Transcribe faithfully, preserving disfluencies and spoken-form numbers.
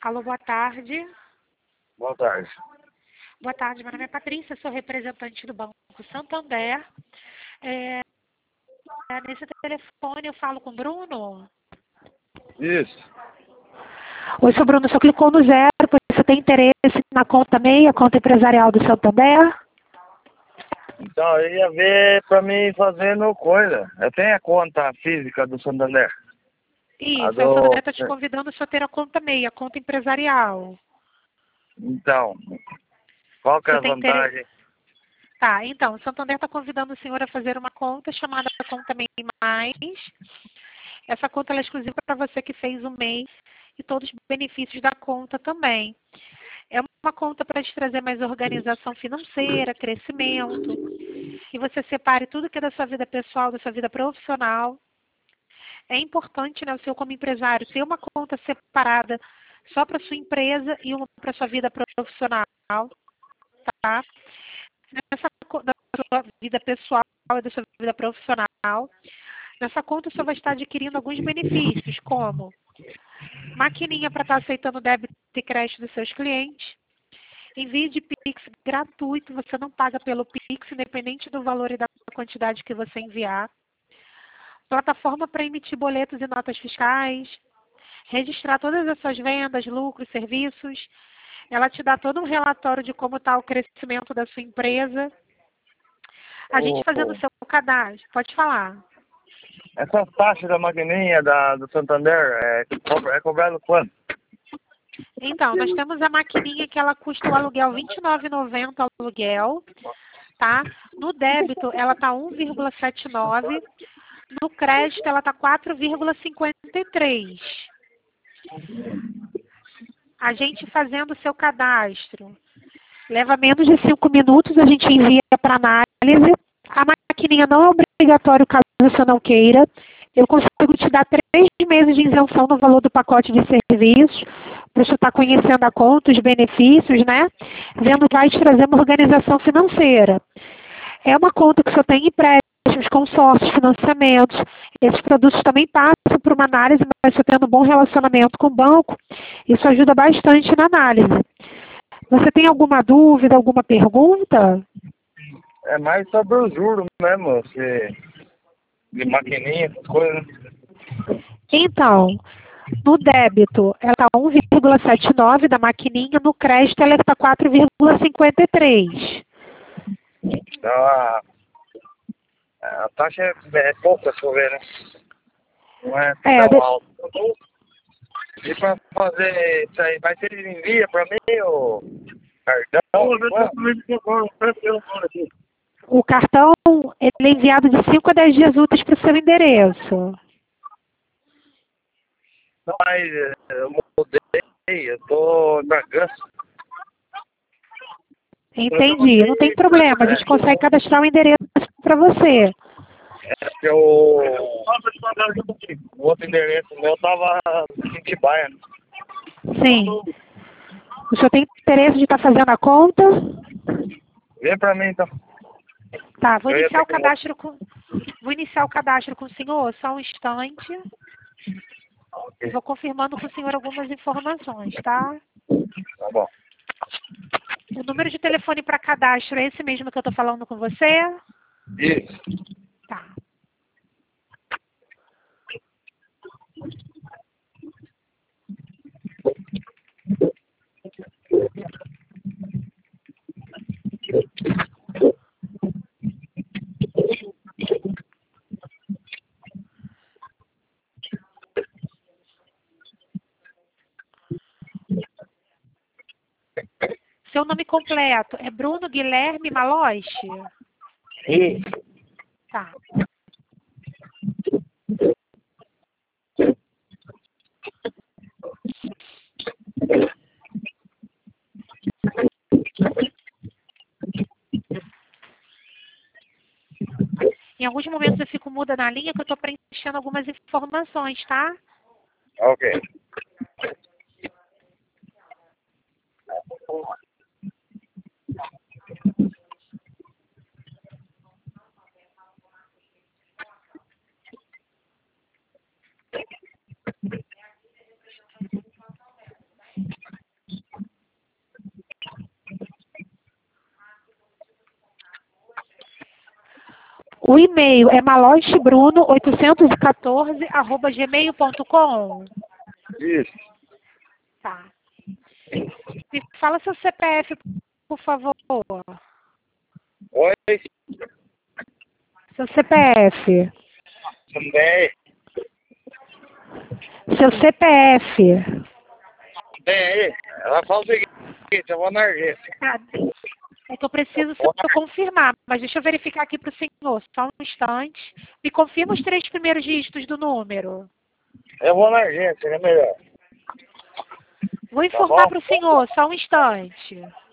Alô, boa tarde. Boa tarde. Boa tarde, meu nome é Patrícia, sou representante do Banco Santander. É, é, nesse telefone eu falo com o Bruno. Isso. Oi, seu Bruno, você clicou no zero, pois você tem interesse na conta MEI, a conta empresarial do Santander? Então, eu ia ver pra mim fazendo coisa. Eu tenho a conta física do Santander. A Isso, é, o do... Santander está te convidando a ter a conta MEI, a conta empresarial. Então, qual que é Você a tem interesse? vantagem? Tá, então, o Santander está convidando o senhor a fazer uma conta chamada Conta MEI Mais. Essa conta ela é exclusiva para você que fez o MEI e todos os benefícios da conta também. É uma conta para te trazer mais organização financeira, crescimento, que você separe tudo que é da sua vida pessoal, da sua vida profissional. É importante, né, o senhor como empresário ter uma conta separada só para sua empresa e uma para sua vida profissional, tá? Nessa co- da sua vida pessoal e da sua vida profissional, nessa conta o senhor vai estar adquirindo alguns benefícios, como maquininha para estar aceitando débito e crédito dos seus clientes, envio de Pix gratuito, você não paga pelo Pix, independente do valor e da quantidade que você enviar. Plataforma para emitir boletos e notas fiscais, registrar todas as suas vendas, lucros, serviços. Ela te dá todo um relatório de como está o crescimento da sua empresa. A gente Ô, fazendo o seu cadastro, pode falar. essa taxa da maquininha da, do Santander é, co- é cobrado quanto? Então, nós temos a maquininha que ela custa o aluguel vinte e nove reais e noventa centavos o aluguel, tá? No débito, ela tá um vírgula setenta e nove. No crédito, ela tá quatro vírgula cinquenta e três. A gente fazendo o seu cadastro, leva menos de cinco minutos, a gente envia para análise. A maquininha não é obrigatório caso você não queira. Eu consigo te dar três meses de isenção no valor do pacote de serviços, para você estar conhecendo a conta, os benefícios, né? Vendo que vai te trazer uma organização financeira. É uma conta que só tem empréstimos, consórcios, financiamentos. Esses produtos também passam por uma análise, mas você tendo um bom relacionamento com o banco, isso ajuda bastante na análise. Você tem alguma dúvida, alguma pergunta? É mais sobre o juro mesmo, se, de maquininha, essas coisas. Então, no débito, ela está um vírgula setenta e nove da maquininha, no crédito ela está quatro vírgula cinquenta e três. Então, a, a taxa é, é pouca, se eu ver, né? Não é É, tão de- alta. E pra fazer isso aí, vai ser envia pra mim o cartão? o cartão ele é enviado de cinco a dez dias úteis para o seu endereço. Não, mas eh, eu mudei, eu tô em Bragança. Entendi, não tem problema, a gente consegue cadastrar o endereço para você. É que eu, o outro endereço meu tava em Tibaia. Né? Sim. O senhor tem interesse de estar fazendo a conta? Vê pra mim então. Tá, vou Eu ia iniciar ter o que. cadastro com. Vou iniciar o cadastro com o senhor, só um instante. Ok, Vou confirmando com o senhor algumas informações, tá? tá bom. O número de telefone para cadastro é esse mesmo que eu estou falando com você? Isso. Tá. Seu nome completo é Bruno Guilherme Maloche? Isso. Tá. Em alguns momentos eu fico muda na linha que eu estou preenchendo algumas informações, tá? Ok. O e-mail é malochebruno oitocentos e quatorze arroba gmail ponto com. Isso. Tá. Me fala seu C P F, por favor. Oi? Seu C P F. Também. Seu C P F. Tem aí. Ela fala o seguinte, eu vou na agência. Ah, é que eu preciso só confirmar, mas deixa eu verificar aqui para o senhor, só um instante. Me confirma os três primeiros dígitos do número. Eu vou na agência, é melhor. Vou informar para o senhor, só um instante.